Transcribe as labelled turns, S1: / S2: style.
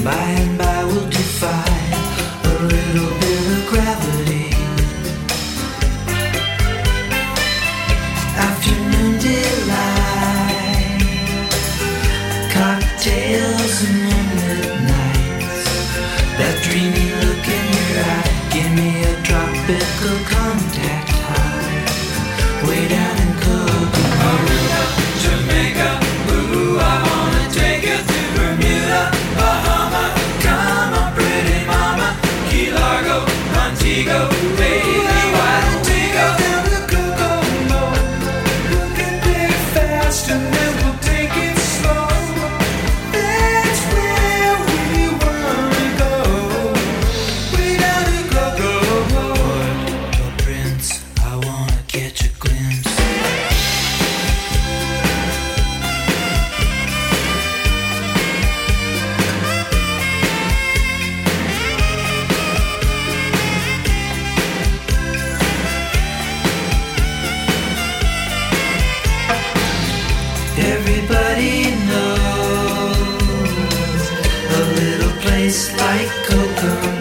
S1: By and by we'll defy a little bit of gravity. Afternoon delight, cocktails and moonlit nights. That dreamy look in your eye, give me a tropical contact high. Way down in Coconut. Aruba, Jamaica, ooh, I wanna take you to Bermuda, Bahama. Come on, pretty mama, Key Largo, Montego, baby, why don't we go down to Coconut? We'll get there fast and then we'll take it slow. That's where we wanna go. Way down to Coconut. Oh, Prince, I wanna catch a glimpse. Everybody knows a little place like Coconut.